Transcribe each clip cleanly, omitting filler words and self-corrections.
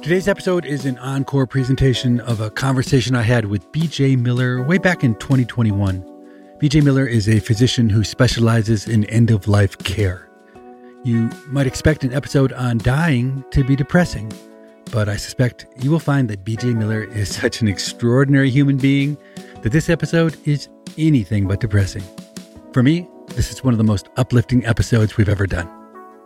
Today's episode is an encore presentation of a conversation I had with B.J. Miller way back in 2021. B.J. Miller is a physician who specializes in end-of-life care. You might expect an episode on dying to be depressing, but I suspect you will find that B.J. Miller is such an extraordinary human being that this episode is anything but depressing. For me, this is one of the most uplifting episodes we've ever done.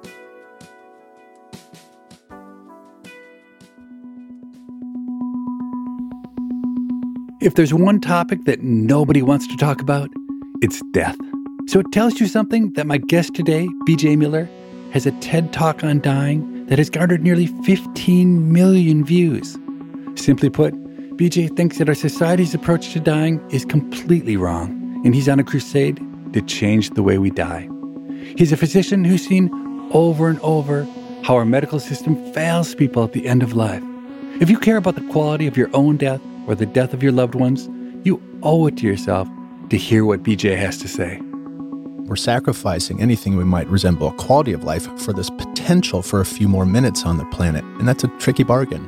If there's one topic that nobody wants to talk about, it's death. So it tells you something that my guest today, B.J. Miller, has a TED Talk on dying that has garnered nearly 15 million views. Simply put, B.J. thinks that our society's approach to dying is completely wrong, and he's on a crusade to change the way we die. He's a physician who's seen over and over how our medical system fails people at the end of life. If you care about the quality of your own death or the death of your loved ones, you owe it to yourself to hear what BJ has to say. We're sacrificing anything we might resemble a quality of life for this potential for a few more minutes on the planet, and that's a tricky bargain.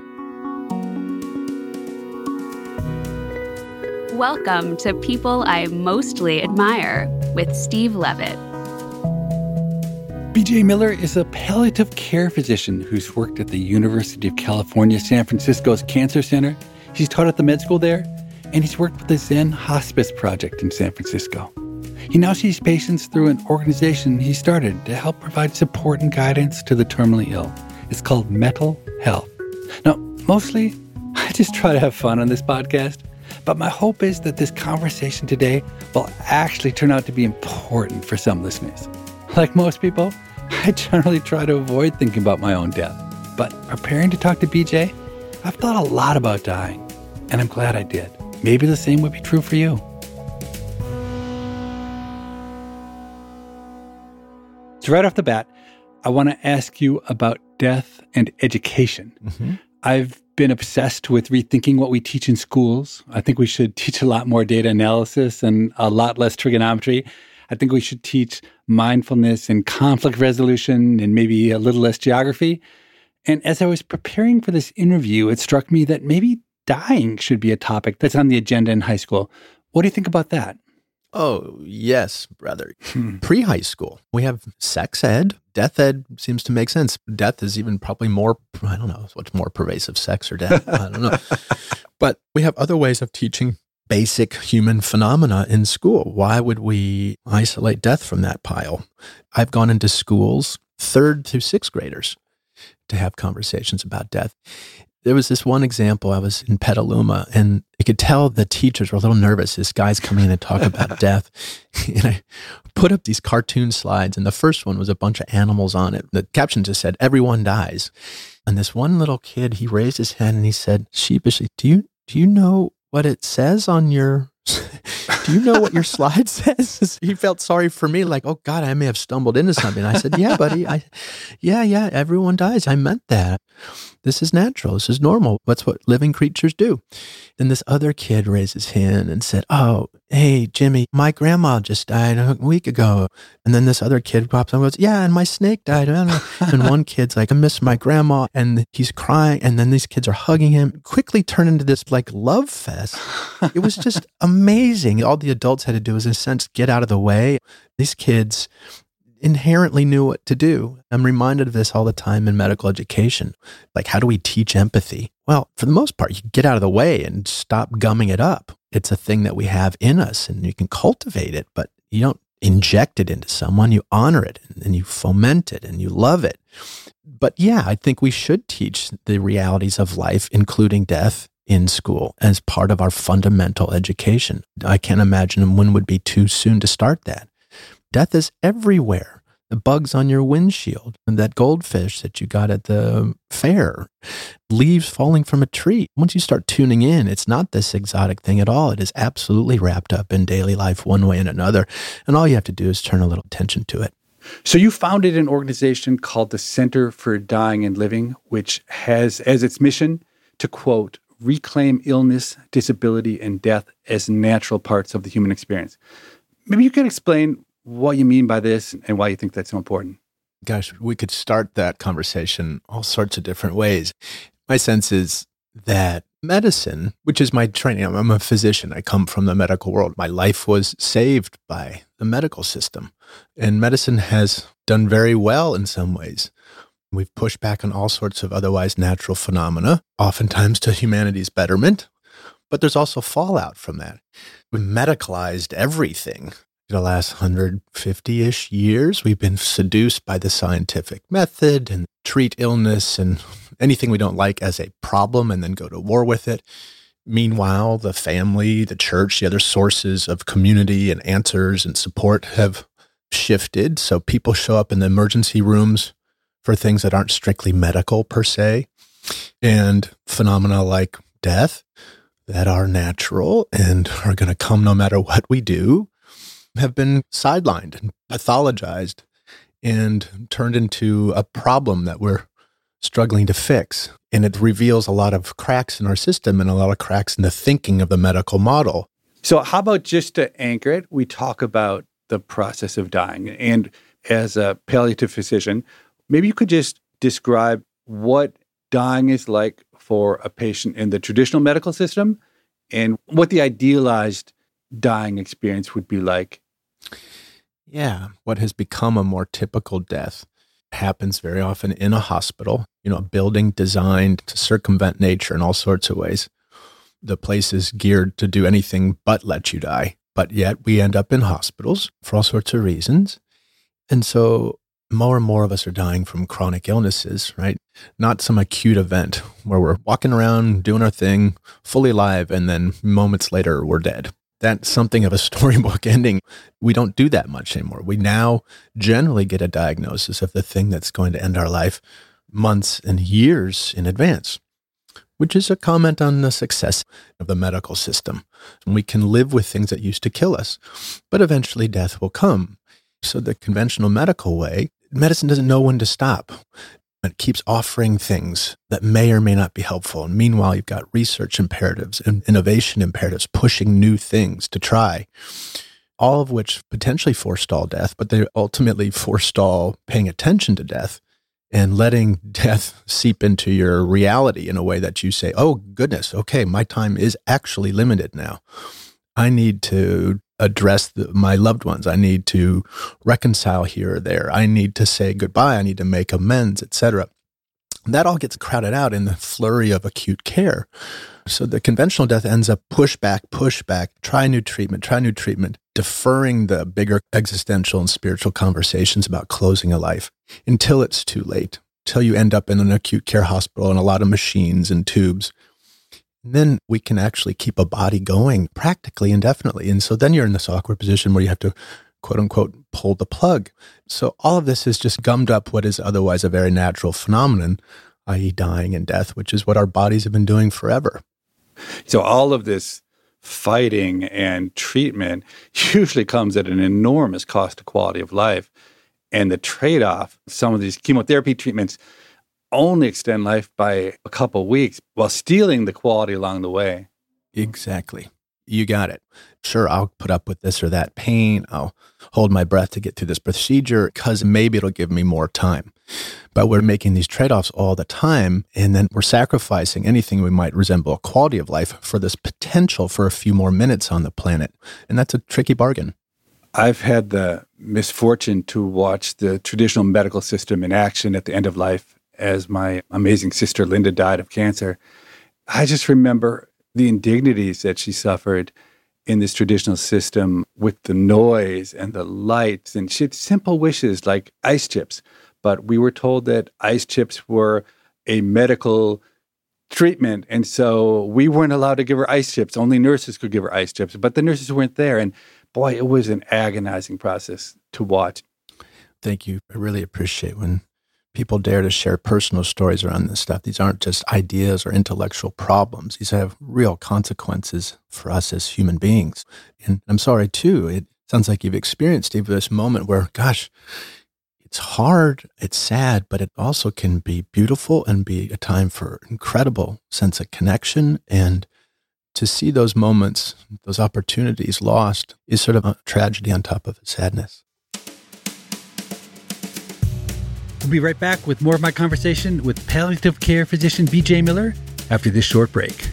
Welcome to People I Mostly Admire with Steve Levitt. B.J. Miller is a palliative care physician who's worked at the University of California, San Francisco's Cancer Center. He's taught at the med school there, and he's worked with the Zen Hospice Project in San Francisco. He now sees patients through an organization he started to help provide support and guidance to the terminally ill. It's called Mental Health. Now, mostly, I just try to have fun on this podcast, but my hope is that this conversation today will actually turn out to be important for some listeners. Like most people, I generally try to avoid thinking about my own death. But preparing to talk to BJ, I've thought a lot about dying, and I'm glad I did. Maybe the same would be true for you. So right off the bat, I want to ask you about death and education. Mm-hmm. I've been obsessed with rethinking what we teach in schools. I think we should teach a lot more data analysis and a lot less trigonometry. I think we should teach mindfulness and conflict resolution and maybe a little less geography. And as I was preparing for this interview, it struck me that maybe dying should be a topic that's on the agenda in high school. What do you think about that? Oh, yes, brother. Pre-high school, we have sex ed. Death ed seems to make sense. Death is even probably more, I don't know, what's more pervasive, sex or death? I don't know. But we have other ways of teaching basic human phenomena in school. Why would we isolate death from that pile? I've gone into schools, 3rd through 6th graders, to have conversations about death. There was this one example. I was in Petaluma, and you could tell the teachers were a little nervous. This guy's coming in to talk about death. And I put up these cartoon slides, and the first one was a bunch of animals on it. The caption just said, "Everyone dies." And this one little kid, he raised his hand and he said sheepishly, Do you know what it says on your... Do you know what your slide says? He felt sorry for me, like, oh God, I may have stumbled into something. I said, yeah, buddy. Yeah, everyone dies. I meant that. This is natural. This is normal. That's what living creatures do. Then this other kid raised his hand and said, oh, hey, Jimmy, my grandma just died a week ago. And then this other kid pops up and goes, yeah, and my snake died. I don't know. And one kid's like, I miss my grandma. And he's crying. And then these kids are hugging him. Quickly turned into this like love fest. It was just amazing. All the adults had to do was, in a sense, get out of the way. These kids inherently knew what to do. I'm reminded of this all the time in medical education. Like, how do we teach empathy? Well, for the most part, you get out of the way and stop gumming it up. It's a thing that we have in us, and you can cultivate it, but you don't inject it into someone. You honor it, and you foment it, and you love it. But yeah, I think we should teach the realities of life, including death, in school as part of our fundamental education. I can't imagine when would be too soon to start that. Death is everywhere. The bugs on your windshield, and that goldfish that you got at the fair, leaves falling from a tree. Once you start tuning in, it's not this exotic thing at all. It is absolutely wrapped up in daily life one way and another. And all you have to do is turn a little attention to it. So you founded an organization called the Center for Dying and Living, which has as its mission to, quote, reclaim illness, disability, and death as natural parts of the human experience. Maybe you could explain what you mean by this and why you think that's so important. Gosh, we could start that conversation all sorts of different ways. My sense is that medicine, which is my training, I'm a physician. I come from the medical world. My life was saved by the medical system. And medicine has done very well in some ways. We've pushed back on all sorts of otherwise natural phenomena, oftentimes to humanity's betterment. But there's also fallout from that. We medicalized everything. In the last 150-ish years, we've been seduced by the scientific method and treat illness and anything we don't like as a problem and then go to war with it. Meanwhile, the family, the church, the other sources of community and answers and support have shifted. So people show up in the emergency rooms for things that aren't strictly medical per se, and phenomena like death that are natural and are going to come no matter what we do have been sidelined and pathologized and turned into a problem that we're struggling to fix. And it reveals a lot of cracks in our system and a lot of cracks in the thinking of the medical model. So how about just to anchor it, we talk about the process of dying. And as a palliative physician, maybe you could just describe what dying is like for a patient in the traditional medical system and what the idealized dying experience would be like. Yeah, what has become a more typical death happens very often in a hospital, a building designed to circumvent nature in all sorts of ways. The place is geared to do anything but let you die. But yet we end up in hospitals for all sorts of reasons. And so more and more of us are dying from chronic illnesses, right? Not some acute event where we're walking around doing our thing, fully alive, and then moments later we're dead. That's something of a storybook ending. We don't do that much anymore. We now generally get a diagnosis of the thing that's going to end our life months and years in advance, which is a comment on the success of the medical system. We can live with things that used to kill us, but eventually death will come. So the conventional medical way, medicine doesn't know when to stop. It keeps offering things that may or may not be helpful. And meanwhile, you've got research imperatives and innovation imperatives pushing new things to try, all of which potentially forestall death, but they ultimately forestall paying attention to death and letting death seep into your reality in a way that you say, oh, goodness, okay, my time is actually limited now. I need to address my loved ones. I need to reconcile here or there. I need to say goodbye. I need to make amends, etc. That all gets crowded out in the flurry of acute care. So the conventional death ends up push back, try new treatment, deferring the bigger existential and spiritual conversations about closing a life until it's too late, till you end up in an acute care hospital and a lot of machines and tubes. And then we can actually keep a body going practically indefinitely. And so then you're in this awkward position where you have to, quote unquote, pull the plug. So all of this has just gummed up what is otherwise a very natural phenomenon, i.e. dying and death, which is what our bodies have been doing forever. So all of this fighting and treatment usually comes at an enormous cost to quality of life. And the trade-off, some of these chemotherapy treatments only extend life by a couple of weeks while stealing the quality along the way. Exactly. You got it. Sure, I'll put up with this or that pain. I'll hold my breath to get through this procedure because maybe it'll give me more time. But we're making these trade-offs all the time, and then we're sacrificing anything we might resemble a quality of life for this potential for a few more minutes on the planet. And that's a tricky bargain. I've had the misfortune to watch the traditional medical system in action at the end of life as my amazing sister Linda died of cancer. I just remember the indignities that she suffered in this traditional system with the noise and the lights. And she had simple wishes like ice chips. But we were told that ice chips were a medical treatment. And so we weren't allowed to give her ice chips. Only nurses could give her ice chips. But the nurses weren't there. And boy, it was an agonizing process to watch. Thank you. I really appreciate when people dare to share personal stories around this stuff. These aren't just ideas or intellectual problems. These have real consequences for us as human beings. And I'm sorry, too. It sounds like you've experienced, Steve, this moment where, gosh, it's hard, it's sad, but it also can be beautiful and be a time for incredible sense of connection. And to see those moments, those opportunities lost is sort of a tragedy on top of a sadness. We'll be right back with more of my conversation with palliative care physician BJ Miller after this short break.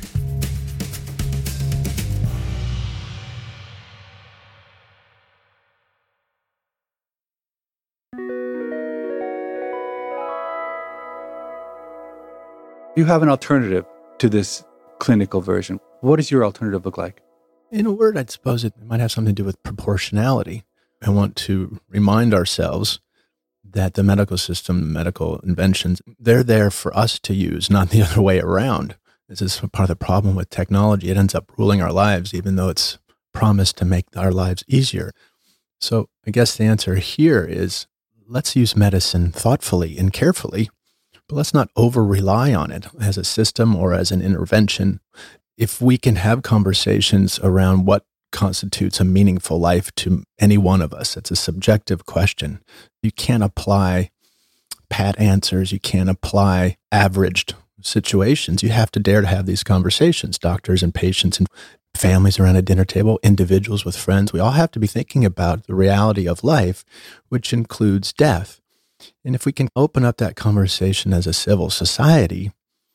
You have an alternative to this clinical version. What does your alternative look like? In a word, I'd suppose it might have something to do with proportionality. I want to remind ourselves that the medical system, medical inventions, they're there for us to use, not the other way around. This is part of the problem with technology. It ends up ruling our lives, even though it's promised to make our lives easier. So I guess the answer here is let's use medicine thoughtfully and carefully, but let's not over-rely on it as a system or as an intervention. If we can have conversations around what constitutes a meaningful life to any one of us, it's a subjective question. You can't apply pat answers. You can't apply averaged situations. You have to dare to have these conversations, doctors and patients and families around a dinner table, individuals with friends. We all have to be thinking about the reality of life, which includes death. And if we can open up that conversation as a civil society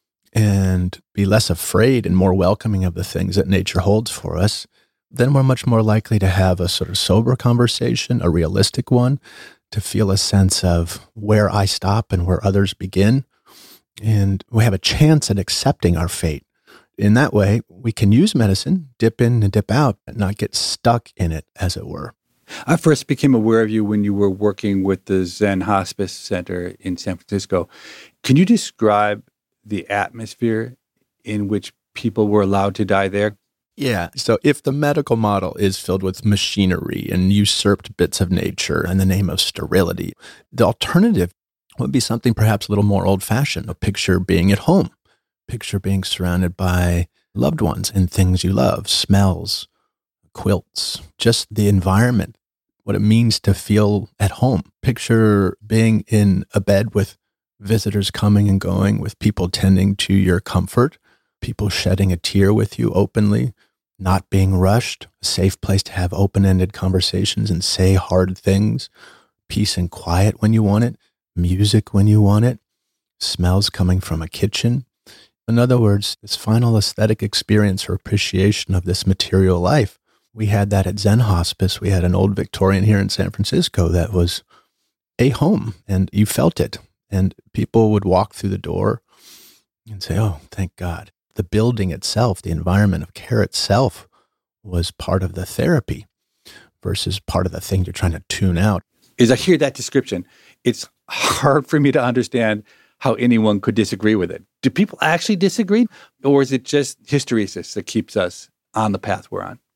and be less afraid and more welcoming of the things that nature holds for us, then we're much more likely to have a sort of sober conversation, a realistic one, to feel a sense of where I stop and where others begin. And we have a chance at accepting our fate. In that way, we can use medicine, dip in and dip out, and not get stuck in it, as it were. I first became aware of you when you were working with the Zen Hospice Center in San Francisco. Can you describe the atmosphere in which people were allowed to die there? Yeah. So if the medical model is filled with machinery and usurped bits of nature in the name of sterility, the alternative would be something perhaps a little more old-fashioned. A picture being at home, picture being surrounded by loved ones and things you love, smells, quilts, just the environment, what it means to feel at home. Picture being in a bed with visitors coming and going, with people tending to your comfort, people shedding a tear with you openly, not being rushed, a safe place to have open-ended conversations and say hard things, peace and quiet when you want it, music when you want it, smells coming from a kitchen. In other words, this final aesthetic experience or appreciation of this material life. We had that at Zen Hospice. We had an old Victorian here in San Francisco that was a home, and you felt it. And people would walk through the door and say, oh, thank God. The building itself, the environment of care itself was part of the therapy versus part of the thing you're trying to tune out. As I hear that description, it's hard for me to understand how anyone could disagree with it. Do people actually disagree? Or is it just hysteresis that keeps us on the path we're on?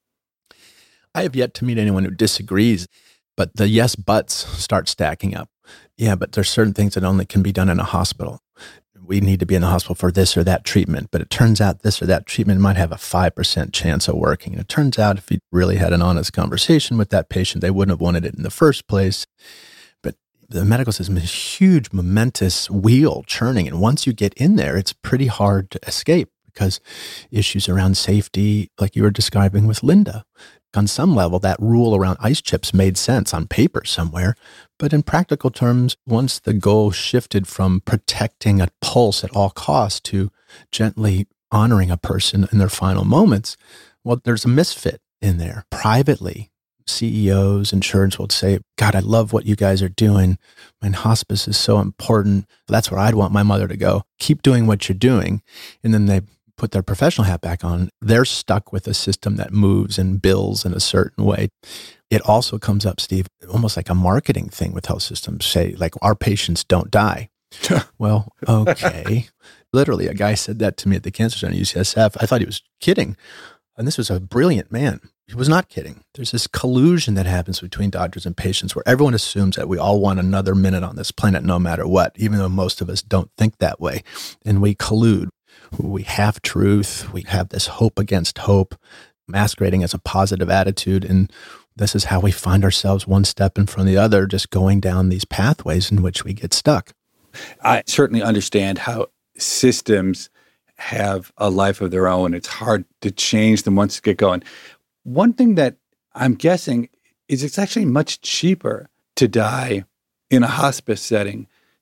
I have yet to meet anyone who disagrees, but the yes buts start stacking up. Yeah, but there's certain things that only can be done in a hospital. We need to be in the hospital for this or that treatment, but it turns out this or that treatment might have a 5% chance of working. And it turns out if you really had an honest conversation with that patient, they wouldn't have wanted it in the first place. But the medical system is a huge, momentous wheel churning. And once you get in there, it's pretty hard to escape because issues around safety, like you were describing with Linda, on some level, that rule around ice chips made sense on paper somewhere. But in practical terms, once the goal shifted from protecting a pulse at all costs to gently honoring a person in their final moments, well, there's a misfit in there. Privately, CEOs, insurance will say, God, I love what you guys are doing. My hospice is so important. That's where I'd want my mother to go. Keep doing what you're doing. And then they put their professional hat back on. They're stuck with a system that moves and bills in a certain way. It also comes up, Steve, almost like a marketing thing with health systems. Say, like, our patients don't die. Well, okay. Literally, a guy said that to me at the Cancer Center, UCSF. I thought he was kidding. And this was a brilliant man. He was not kidding. There's this collusion that happens between doctors and patients where everyone assumes that we all want another minute on this planet no matter what, even though most of us don't think that way. And we collude. We have truth. We have this hope against hope, masquerading as a positive attitude. And this is how we find ourselves one step in front of the other, just going down these pathways in which we get stuck. I certainly understand how systems have a life of their own. It's hard to change them once they get going. One thing that I'm guessing is it's actually much cheaper to die in a hospice setting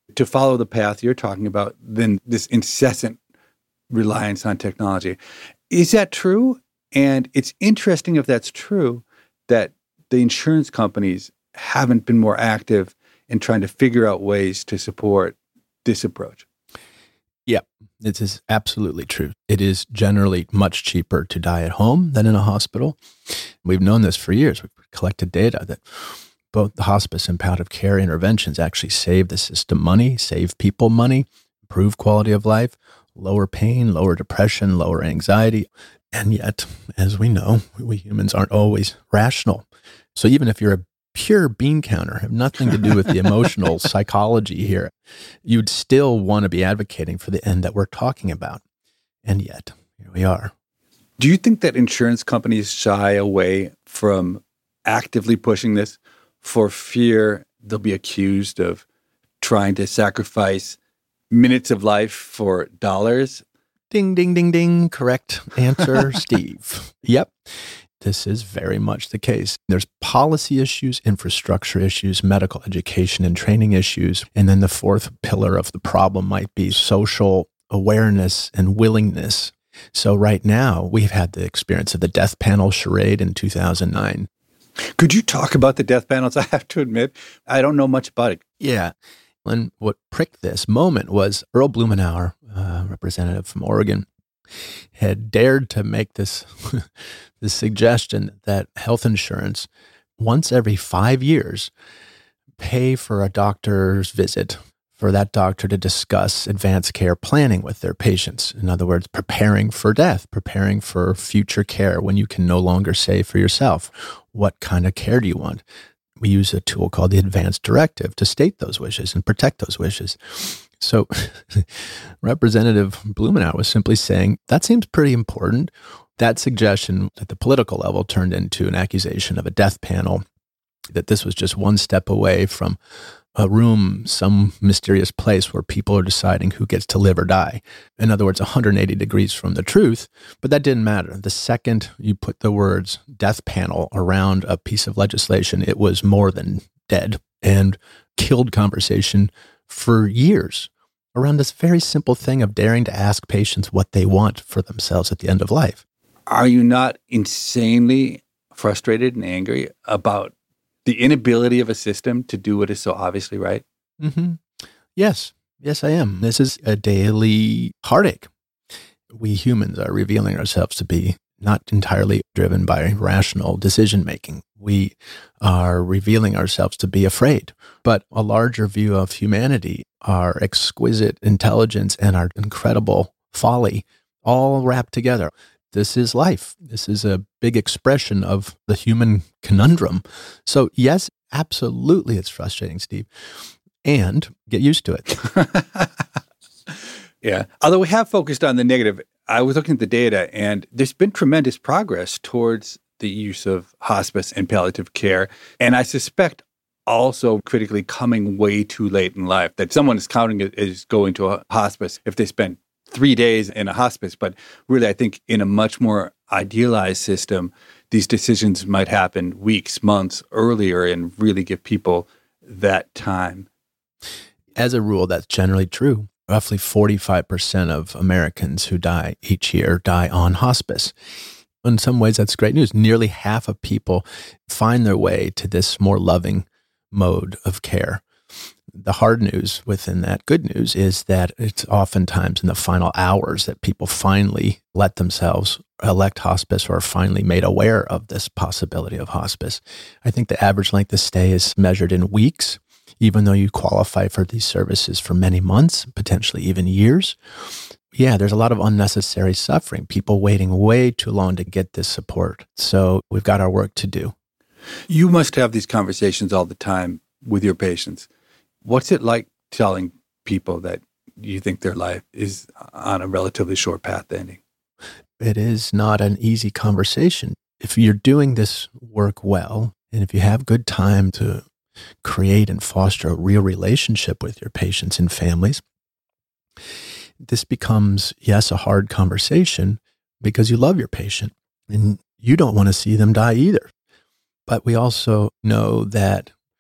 to follow the path you're talking about than this incessant reliance on technology. Is that true? And it's interesting if that's true that the insurance companies haven't been more active in trying to figure out ways to support this approach. Yeah, this is absolutely true. It is generally much cheaper to die at home than in a hospital. We've known this for years. We've collected data that both the hospice and palliative care interventions actually save the system money, save people money, improve quality of life, lower pain, lower depression, lower anxiety. And yet, as we know, we humans aren't always rational. So even if you're a pure bean counter, have nothing to do with the emotional psychology here, you'd still want to be advocating for the end that we're talking about. And yet, here we are. Do you think that insurance companies shy away from actively pushing this for fear they'll be accused of trying to sacrifice minutes of life for dollars? Ding, ding, ding, ding. Correct answer, Steve. Yep. This is very much the case. There's policy issues, infrastructure issues, medical education and training issues. And then the fourth pillar of the problem might be social awareness and willingness. So right now, we've had the experience of the death panel charade in 2009. Could you talk about the death panels? I have to admit, I don't know much about it. Yeah. And what pricked this moment was Earl Blumenauer, representative from Oregon, had dared to make this suggestion that health insurance, once every 5 years, pay for a doctor's visit for that doctor to discuss advanced care planning with their patients. In other words, preparing for death, preparing for future care when you can no longer say for yourself, what kind of care do you want? We use a tool called the Advance Directive to state those wishes and protect those wishes. So Representative Blumenauer was simply saying, that seems pretty important. That suggestion at the political level turned into an accusation of a death panel, that this was just one step away from a room, some mysterious place where people are deciding who gets to live or die. In other words, 180 degrees from the truth, but that didn't matter. The second you put the words death panel around a piece of legislation, it was more than dead and killed conversation for years around this very simple thing of daring to ask patients what they want for themselves at the end of life. Are you not insanely frustrated and angry about the inability of a system to do what is so obviously right? Mm-hmm. Yes, I am. This is a daily heartache. We humans are revealing ourselves to be not entirely driven by rational decision-making. We are revealing ourselves to be afraid. But a larger view of humanity, our exquisite intelligence and our incredible folly, all wrapped together. This is life. This is a big expression of the human conundrum. So yes, absolutely it's frustrating, Steve. And get used to it. Yeah. Although we have focused on the negative, I was looking at the data and there's been tremendous progress towards the use of hospice and palliative care. And I suspect also critically coming way too late in life, that someone is counting it as going to a hospice if they spend 3 days in a hospice. But really, I think in a much more idealized system, these decisions might happen weeks, months earlier and really give people that time. As a rule, that's generally true. Roughly 45% of Americans who die each year die on hospice. In some ways, that's great news. Nearly half of people find their way to this more loving mode of care. The hard news within that good news is that it's oftentimes in the final hours that people finally let themselves elect hospice or are finally made aware of this possibility of hospice. I think the average length of stay is measured in weeks, even though you qualify for these services for many months, potentially even years. Yeah, there's a lot of unnecessary suffering, people waiting way too long to get this support. So we've got our work to do. You must have these conversations all the time with your patients. What's it like telling people that you think their life is on a relatively short path to ending? It is not an easy conversation. If you're doing this work well, and if you have good time to create and foster a real relationship with your patients and families, this becomes, yes, a hard conversation because you love your patient and you don't want to see them die either. But we also know that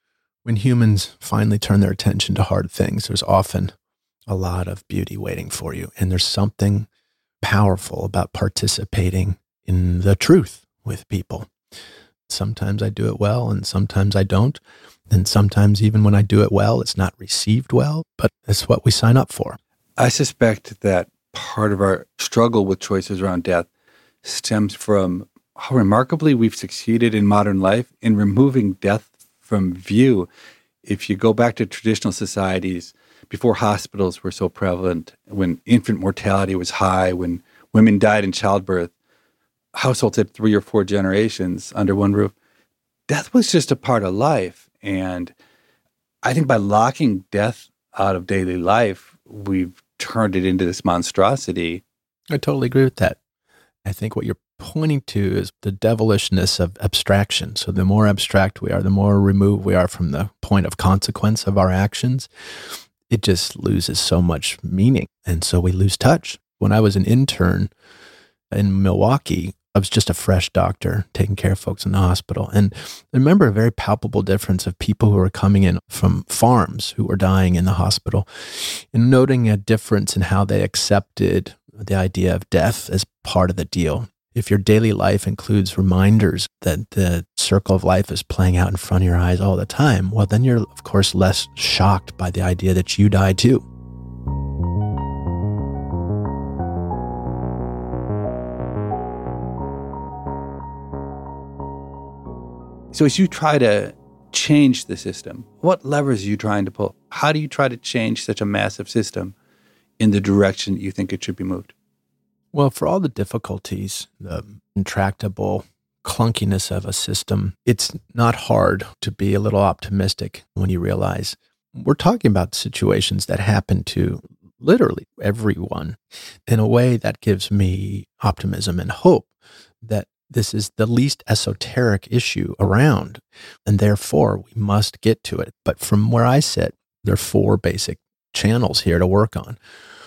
When humans finally turn their attention to hard things, there's often a lot of beauty waiting for you. And there's something powerful about participating in the truth with people. Sometimes I do it well and sometimes I don't. And sometimes even when I do it well, it's not received well, but it's what we sign up for. I suspect that part of our struggle with choices around death stems from how remarkably we've succeeded in modern life in removing death from view. If you go back to traditional societies, before hospitals were so prevalent, when infant mortality was high, when women died in childbirth, households had 3 or 4 generations under one roof. Death was just a part of life. And I think by locking death out of daily life, we've turned it into this monstrosity. I totally agree with that. I think what you're pointing to is the devilishness of abstraction. So the more abstract we are, the more removed we are from the point of consequence of our actions, it just loses so much meaning. And so we lose touch. When I was an intern in Milwaukee, I was just a fresh doctor taking care of folks in the hospital. And I remember a very palpable difference of people who were coming in from farms who were dying in the hospital and noting a difference in how they accepted the idea of death as part of the deal. If your daily life includes reminders that the circle of life is playing out in front of your eyes all the time, well, then you're, of course, less shocked by the idea that you die too. So as you try to change the system, what levers are you trying to pull? How do you try to change such a massive system in the direction that you think it should be moved? Well, for all the difficulties, the intractable clunkiness of a system, it's not hard to be a little optimistic when you realize we're talking about situations that happen to literally everyone in a way that gives me optimism and hope that this is the least esoteric issue around, and therefore we must get to it. But from where I sit, there are 4 basic channels here to work on.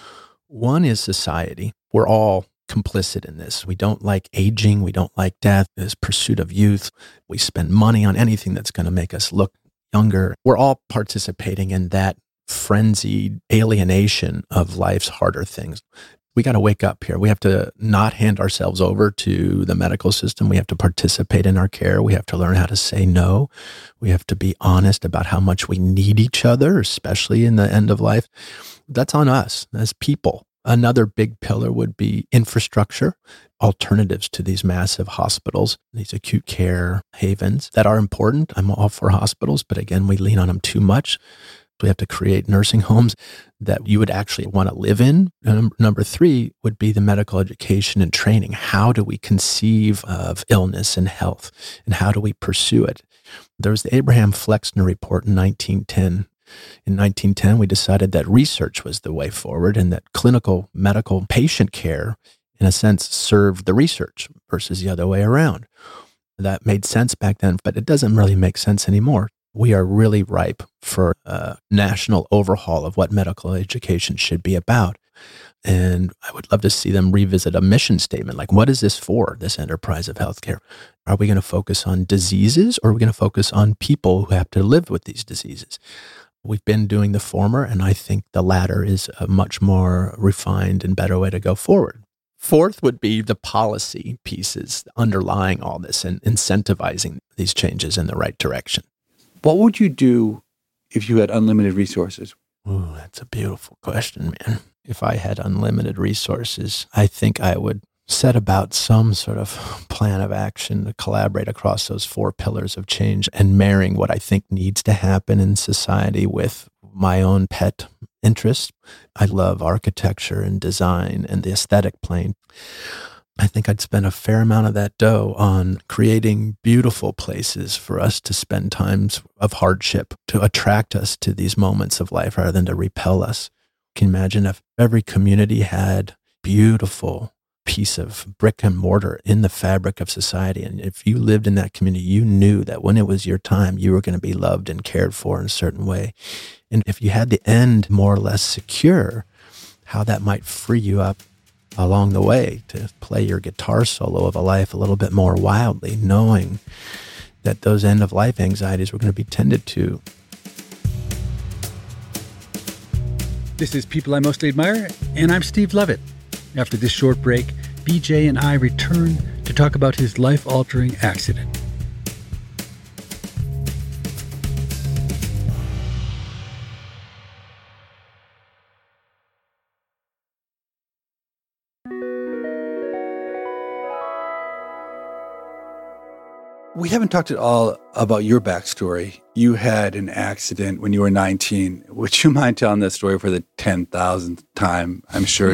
One is society. We're all complicit in this. We don't like aging. We don't like death, this pursuit of youth. We spend money on anything that's going to make us look younger. We're all participating in that frenzied alienation of life's harder things. We got to wake up here. We have to not hand ourselves over to the medical system. We have to participate in our care. We have to learn how to say no. We have to be honest about how much we need each other, especially in the end of life. That's on us as people. Another big pillar would be infrastructure, alternatives to these massive hospitals, these acute care havens that are important. I'm all for hospitals, but again, we lean on them too much. We have to create nursing homes that you would actually want to live in. Number 3 would be the medical education and training. How do we conceive of illness and health, and how do we pursue it? There was the Abraham Flexner Report in 1910. In 1910, we decided that research was the way forward and that clinical medical patient care, in a sense, served the research versus the other way around. That made sense back then, but it doesn't really make sense anymore. We are really ripe for a national overhaul of what medical education should be about. And I would love to see them revisit a mission statement. Like, what is this for, this enterprise of healthcare? Are we going to focus on diseases, or are we going to focus on people who have to live with these diseases? We've been doing the former, and I think the latter is a much more refined and better way to go forward. 4th would be the policy pieces underlying all this and incentivizing these changes in the right direction. What would you do if you had unlimited resources? Ooh, that's a beautiful question, man. If I had unlimited resources, I think I would set about some sort of plan of action to collaborate across those 4 pillars of change and marrying what I think needs to happen in society with my own pet interests. I love architecture and design and the aesthetic plane. I think I'd spend a fair amount of that dough on creating beautiful places for us to spend times of hardship, to attract us to these moments of life rather than to repel us. Can you imagine if every community had beautiful piece of brick and mortar in the fabric of society, and if you lived in that community, you knew that when it was your time, you were going to be loved and cared for in a certain way. And if you had the end more or less secure, how that might free you up along the way to play your guitar solo of a life a little bit more wildly, knowing that those end-of-life anxieties were going to be tended to This is People I Mostly Admire, and I'm Steve Levitt. After this short break, BJ and I return to talk about his life-altering accident. We haven't talked at all about your backstory. You had an accident when you were 19. Would you mind telling that story for the 10,000th time? I'm sure.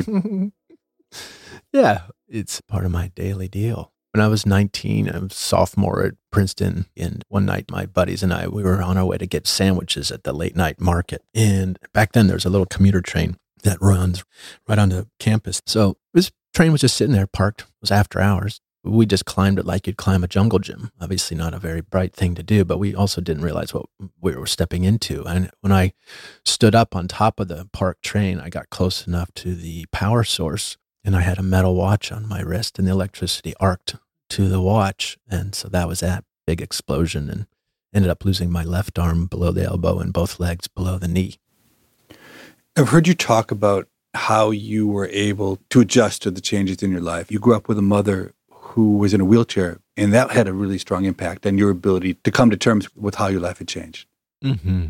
Yeah, it's part of my daily deal. When I was 19, I was a sophomore at Princeton, and one night my buddies and I, we were on our way to get sandwiches at the late night market. And back then there was a little commuter train that runs right onto campus. So this train was just sitting there parked. It was after hours. We just climbed it like you'd climb a jungle gym. Obviously not a very bright thing to do, but we also didn't realize what we were stepping into. And when I stood up on top of the parked train, I got close enough to the power source, and I had a metal watch on my wrist, and the electricity arced to the watch. And so that was that big explosion, and ended up losing my left arm below the elbow and both legs below the knee. I've heard you talk about how you were able to adjust to the changes in your life. You grew up with a mother who was in a wheelchair, and that had a really strong impact on your ability to come to terms with how your life had changed. Mm-hmm.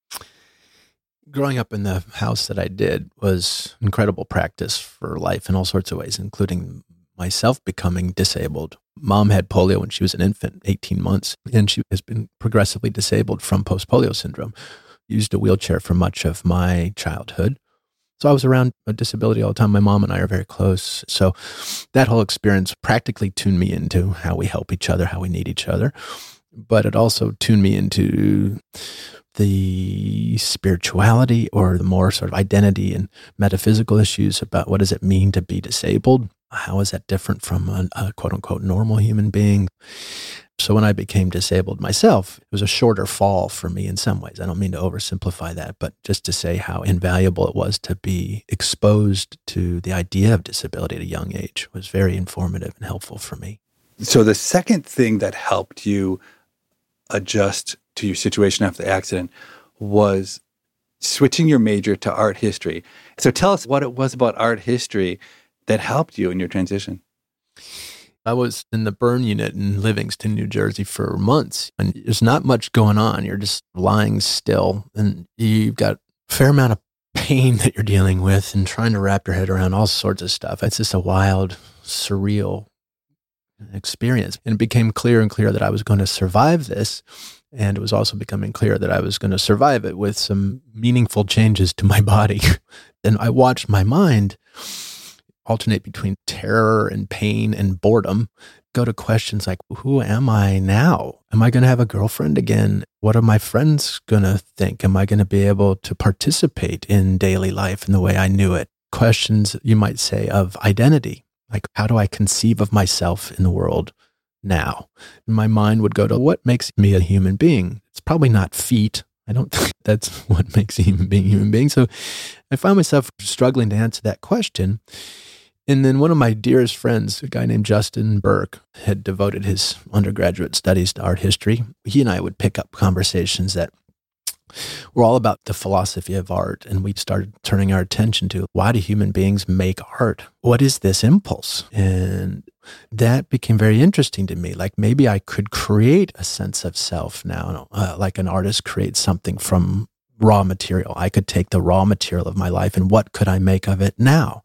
Growing up in the house that I did was incredible practice for life in all sorts of ways, including myself becoming disabled. Mom had polio when she was an infant, 18 months, and she has been progressively disabled from post-polio syndrome. Used a wheelchair for much of my childhood. So I was around a disability all the time. My mom and I are very close. So that whole experience practically tuned me into how we help each other, how we need each other. But it also tuned me into the spirituality, or the more sort of identity and metaphysical issues about what does it mean to be disabled? How is that different from a quote unquote normal human being? So when I became disabled myself, it was a shorter fall for me in some ways. I don't mean to oversimplify that, but just to say how invaluable it was to be exposed to the idea of disability at a young age was very informative and helpful for me. So the second thing that helped you adjust to your situation after the accident was switching your major to art history. So tell us what it was about art history that helped you in your transition. I was in the burn unit in Livingston, New Jersey for months, and there's not much going on. You're just lying still, and you've got a fair amount of pain that you're dealing with and trying to wrap your head around all sorts of stuff. It's just a wild, surreal experience. And it became clearer and clearer that I was going to survive this. And it was also becoming clear that I was going to survive it with some meaningful changes to my body. And I watched my mind alternate between terror and pain and boredom, go to questions like, who am I now? Am I going to have a girlfriend again? What are my friends going to think? Am I going to be able to participate in daily life in the way I knew it? Questions, you might say, of identity. Like, how do I conceive of myself in the world now? And my mind would go to what makes me a human being. It's probably not feet. I don't think that's what makes a human being a human being. So I found myself struggling to answer that question. And then one of my dearest friends, a guy named Justin Burke, had devoted his undergraduate studies to art history. He and I would pick up conversations that were all about the philosophy of art. And we started turning our attention to, why do human beings make art? What is this impulse? And that became very interesting to me. Like, maybe I could create a sense of self now, like an artist creates something from raw material. I could take the raw material of my life and what could I make of it now?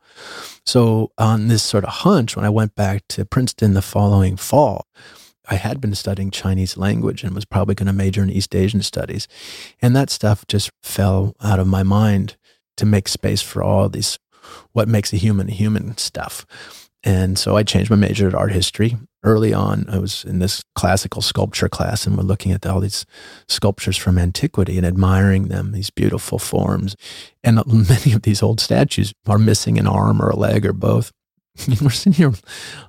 So on this sort of hunch, when I went back to Princeton the following fall, I had been studying Chinese language and was probably going to major in East Asian studies. And that stuff just fell out of my mind to make space for all these, what makes a human stuff. And so I changed my major to art history. Early on, I was in this classical sculpture class, and we're looking at all these sculptures from antiquity and admiring them, these beautiful forms. And many of these old statues are missing an arm or a leg or both. And we're sitting here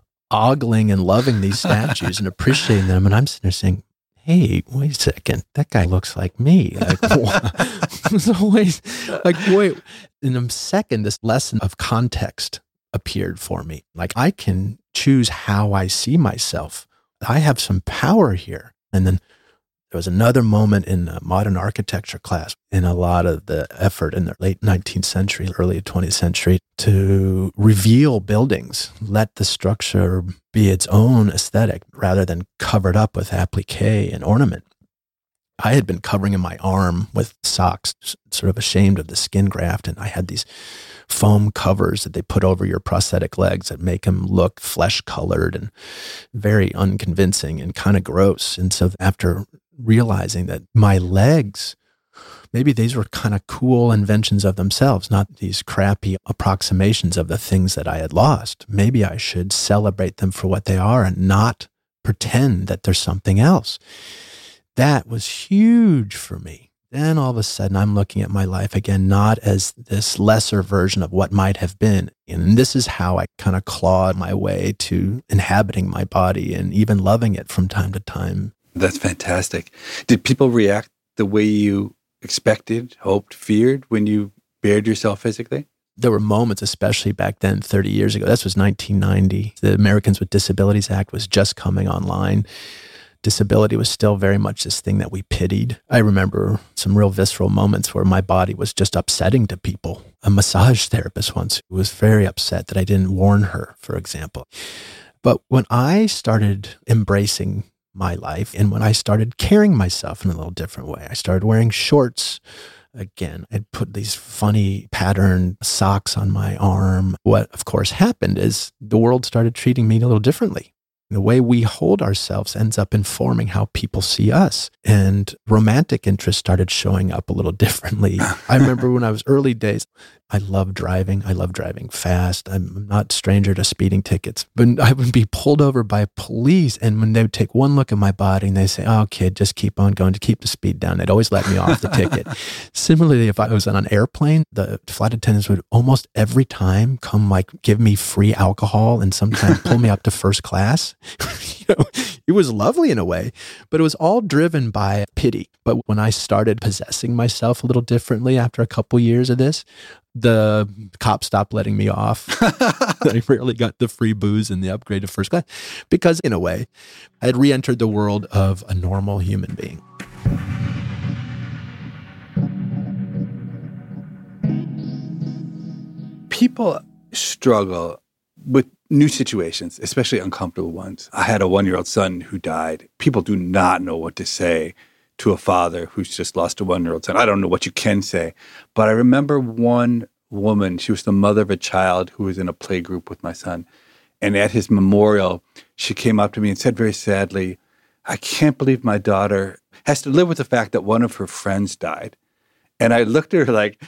ogling and loving these statues and appreciating them. And I'm sitting there saying, hey, wait a second, that guy looks like me. Like, it's always like, wait. In a second, this lesson of context appeared for me. Like, I can choose how I see myself. I have some power here. And then There was another moment in a modern architecture class in a lot of the effort in the late 19th century, early 20th century to reveal buildings, let the structure be its own aesthetic rather than covered up with applique and ornament. I had been covering in my arm with socks, sort of ashamed of the skin graft, and I had these foam covers that they put over your prosthetic legs that make them look flesh-colored and very unconvincing and kind of gross. And so after realizing that my legs, maybe these were kind of cool inventions of themselves, not these crappy approximations of the things that I had lost. Maybe I should celebrate them for what they are and not pretend that there's something else. That was huge for me. Then all of a sudden, I'm looking at my life again, not as this lesser version of what might have been. And this is how I kind of clawed my way to inhabiting my body and even loving it from time to time. That's fantastic. Did people react the way you expected, hoped, feared when you bared yourself physically? There were moments, especially back then, 30 years ago. This was 1990. The Americans with Disabilities Act was just coming online. Disability was still very much this thing that we pitied. I remember some real visceral moments where my body was just upsetting to people. A massage therapist once was very upset that I didn't warn her, for example. But when I started embracing my life and when I started carrying myself in a little different way, I started wearing shorts again. I'd put these funny patterned socks on my arm. What, of course, happened is the world started treating me a little differently. The way we hold ourselves ends up informing how people see us. And romantic interest started showing up a little differently. I remember when I was early days, I love driving. I love driving fast. I'm not a stranger to speeding tickets. But I would be pulled over by police, and when they would take one look at my body and they say, "Oh, kid, just keep on going to keep the speed down," they'd always let me off the ticket. Similarly, if I was on an airplane, the flight attendants would almost every time come give me free alcohol and sometimes pull me up to first class. It was lovely in a way, but it was all driven by pity. But when I started possessing myself a little differently after a couple years of this, the cops stopped letting me off. I rarely got the free booze and the upgrade to first class because, in a way, I had re-entered the world of a normal human being. People struggle with new situations, especially uncomfortable ones. I had a 1-year-old son who died. People do not know what to say to a father who's just lost a 1-year-old son. I don't know what you can say, but I remember one woman, she was the mother of a child who was in a play group with my son. And at his memorial, she came up to me and said very sadly, "I can't believe my daughter has to live with the fact that one of her friends died." And I looked at her like,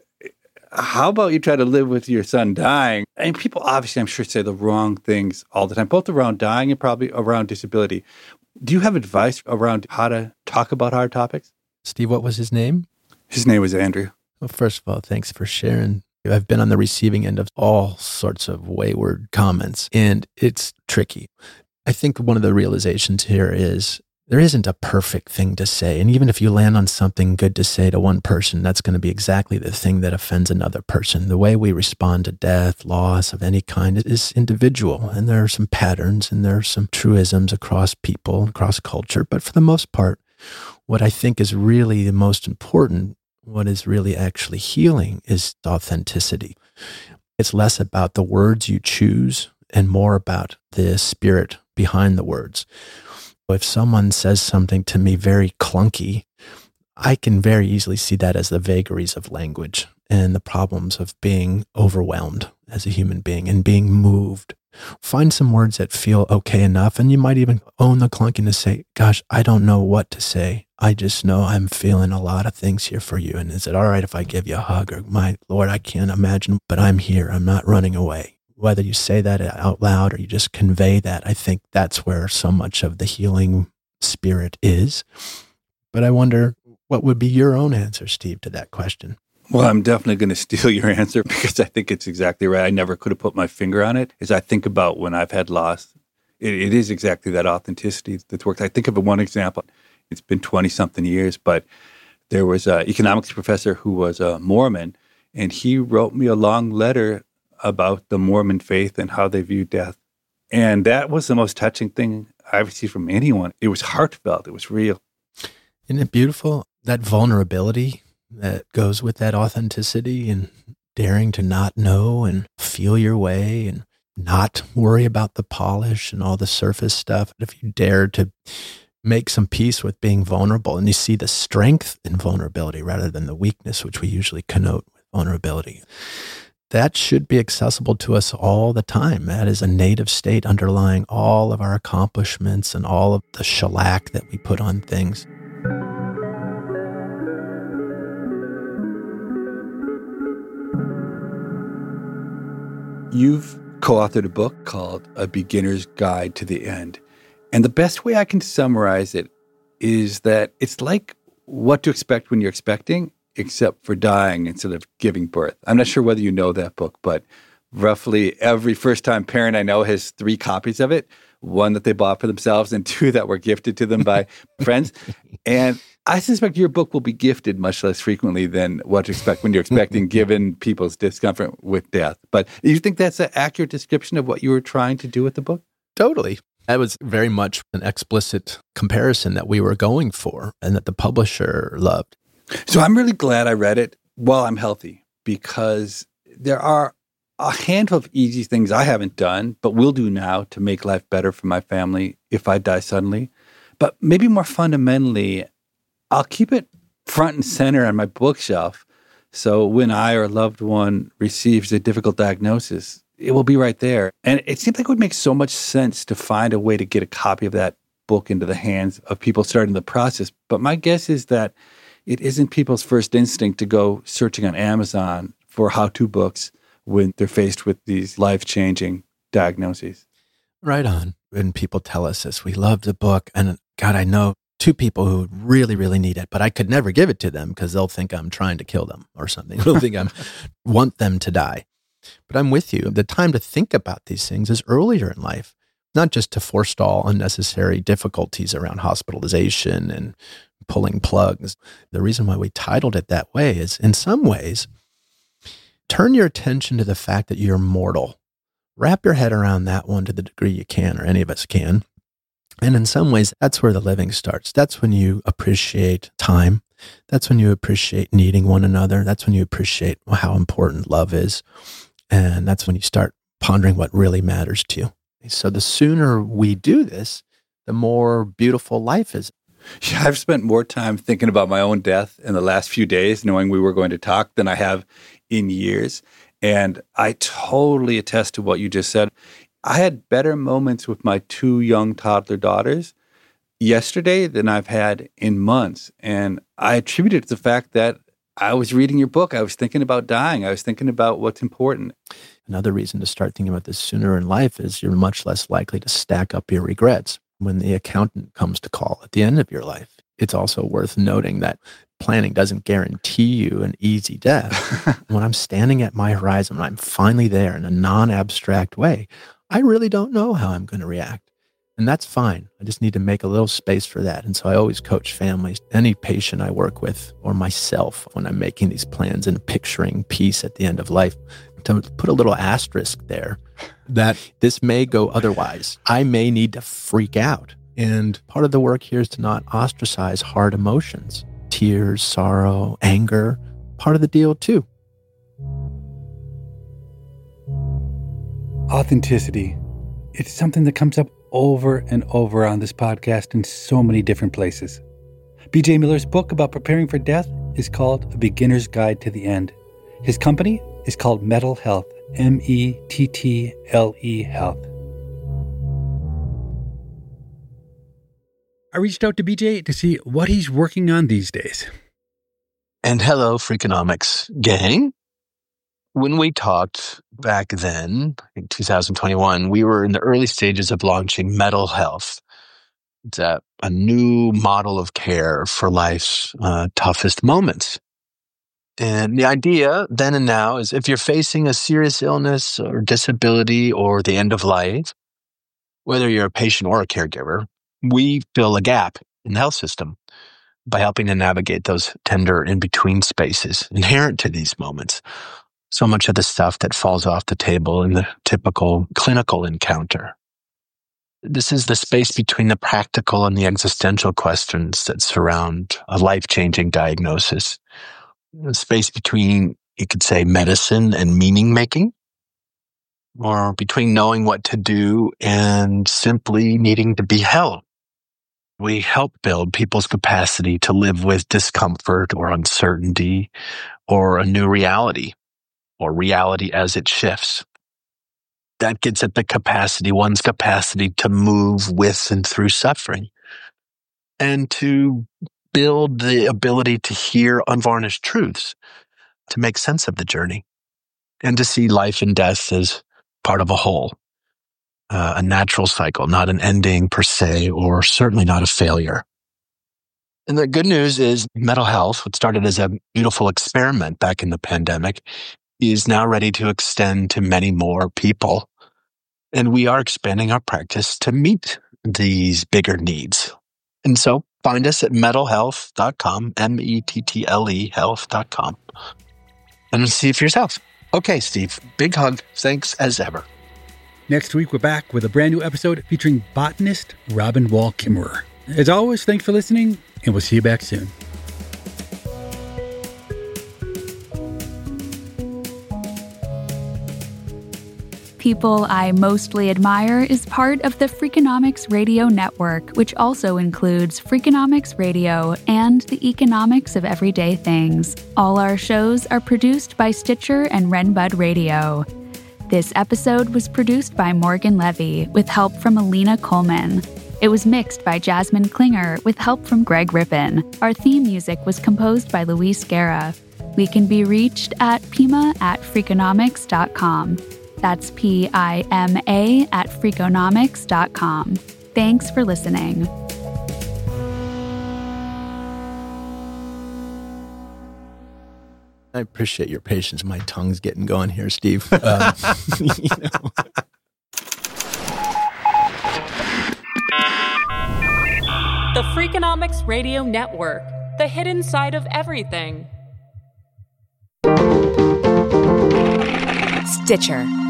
how about you try to live with your son dying? And people obviously, I'm sure, say the wrong things all the time, both around dying and probably around disability. Do you have advice around how to talk about hard topics? Steve, what was his name? His name was Andrew. Well, first of all, thanks for sharing. I've been on the receiving end of all sorts of wayward comments, and it's tricky. I think one of the realizations here is there isn't a perfect thing to say. And even if you land on something good to say to one person, that's going to be exactly the thing that offends another person. The way we respond to death, loss of any kind is individual. And there are some patterns and there are some truisms across people, across culture. But for the most part, what I think is really the most important, what is really actually healing, is authenticity. It's less about the words you choose and more about the spirit behind the words. If someone says something to me very clunky, I can very easily see that as the vagaries of language and the problems of being overwhelmed as a human being and being moved. Find some words that feel okay enough, and you might even own the clunkiness, say, "Gosh, I don't know what to say. I just know I'm feeling a lot of things here for you. And is it all right if I give you a hug?" Or, "My Lord, I can't imagine, but I'm here. I'm not running away." Whether you say that out loud or you just convey that, I think that's where so much of the healing spirit is. But I wonder, what would be your own answer, Steve, to that question? Well, I'm definitely going to steal your answer because I think it's exactly right. I never could have put my finger on it. As I think about when I've had loss, it is exactly that authenticity that's worked. I think of one example. It's been 20-something years, but there was an economics professor who was a Mormon, and he wrote me a long letter about the Mormon faith and how they view death. And that was the most touching thing I received from anyone. It was heartfelt. It was real. Isn't it beautiful? That vulnerability that goes with that authenticity and daring to not know and feel your way and not worry about the polish and all the surface stuff. If you dare to make some peace with being vulnerable and you see the strength in vulnerability rather than the weakness, which we usually connote with vulnerability, that should be accessible to us all the time. That is a native state underlying all of our accomplishments and all of the shellac that we put on things. You've co-authored a book called A Beginner's Guide to the End. And the best way I can summarize it is that it's like What to Expect When You're Expecting, except for dying instead of giving birth. I'm not sure whether you know that book, but roughly every first-time parent I know has 3 copies of it, one that they bought for themselves and 2 that were gifted to them by friends. And I suspect your book will be gifted much less frequently than What to Expect When You're Expecting, given people's discomfort with death. But do you think that's an accurate description of what you were trying to do with the book? Totally. That was very much an explicit comparison that we were going for and that the publisher loved. So I'm really glad I read it while I'm healthy, because there are a handful of easy things I haven't done, but will do now to make life better for my family if I die suddenly. But maybe more fundamentally, I'll keep it front and center on my bookshelf. So when I or a loved one receives a difficult diagnosis, it will be right there. And it seems like it would make so much sense to find a way to get a copy of that book into the hands of people starting the process. But my guess is that it isn't people's first instinct to go searching on Amazon for how-to books when they're faced with these life-changing diagnoses. Right on. When people tell us this, we love the book. And God, I know 2 people who really, really need it, but I could never give it to them because they'll think I'm trying to kill them or something. They'll think I want them to die. But I'm with you. The time to think about these things is earlier in life, not just to forestall unnecessary difficulties around hospitalization and pulling plugs. The reason why we titled it that way is, in some ways, turn your attention to the fact that you're mortal. Wrap your head around that one to the degree you can, or any of us can. And in some ways, that's where the living starts. That's when you appreciate time. That's when you appreciate needing one another. That's when you appreciate how important love is. And that's when you start pondering what really matters to you. So the sooner we do this, the more beautiful life is. Yeah, I've spent more time thinking about my own death in the last few days, knowing we were going to talk, than I have in years. And I totally attest to what you just said. I had better moments with my 2 young toddler daughters yesterday than I've had in months. And I attribute it to the fact that I was reading your book. I was thinking about dying. I was thinking about what's important. Another reason to start thinking about this sooner in life is you're much less likely to stack up your regrets when the accountant comes to call at the end of your life. It's also worth noting that planning doesn't guarantee you an easy death. When I'm standing at my horizon, when I'm finally there in a non-abstract way, I really don't know how I'm going to react. And that's fine. I just need to make a little space for that. And so I always coach families, any patient I work with, or myself, when I'm making these plans and picturing peace at the end of life, to put a little asterisk there that this may go otherwise. I may need to freak out. And part of the work here is to not ostracize hard emotions. Tears, sorrow, anger, part of the deal too. Authenticity. It's something that comes up over and over on this podcast in so many different places. B.J. Miller's book about preparing for death is called A Beginner's Guide to the End. His company is called Mettle Health, Mettle Health. I reached out to BJ to see what he's working on these days. And hello, Freakonomics gang. When we talked back then, in 2021, we were in the early stages of launching Mettle Health. It's a new model of care for life's toughest moments. And the idea then and now is if you're facing a serious illness or disability or the end of life, whether you're a patient or a caregiver, we fill a gap in the health system by helping to navigate those tender in-between spaces inherent to these moments. So much of the stuff that falls off the table in the typical clinical encounter. This is the space between the practical and the existential questions that surround a life-changing diagnosis. The space between, you could say, medicine and meaning-making, or between knowing what to do and simply needing to be held. We help build people's capacity to live with discomfort or uncertainty or a new reality, or reality as it shifts. That gets at one's capacity to move with and through suffering, and to build the ability to hear unvarnished truths, to make sense of the journey, and to see life and death as part of a whole, a natural cycle, not an ending per se, or certainly not a failure. And the good news is mental health, what started as a beautiful experiment back in the pandemic, is now ready to extend to many more people. And we are expanding our practice to meet these bigger needs. And so find us at mettle.health.com, METTLE health.com, and see for yourself. Okay, Steve, big hug. Thanks as ever. Next week, we're back with a brand new episode featuring botanist Robin Wall Kimmerer. As always, thanks for listening, and we'll see you back soon. People I Mostly Admire is part of the Freakonomics Radio Network, which also includes Freakonomics Radio and the Economics of Everyday Things. All our shows are produced by Stitcher and Renbud Radio. This episode was produced by Morgan Levy with help from Alina Coleman. It was mixed by Jasmine Klinger with help from Greg Rippin. Our theme music was composed by Luis Guerra. We can be reached at pima@freakonomics.com. That's PIMA@freakonomics.com. Thanks for listening. I appreciate your patience. My tongue's getting going here, Steve. The Freakonomics Radio Network, the hidden side of everything. Stitcher.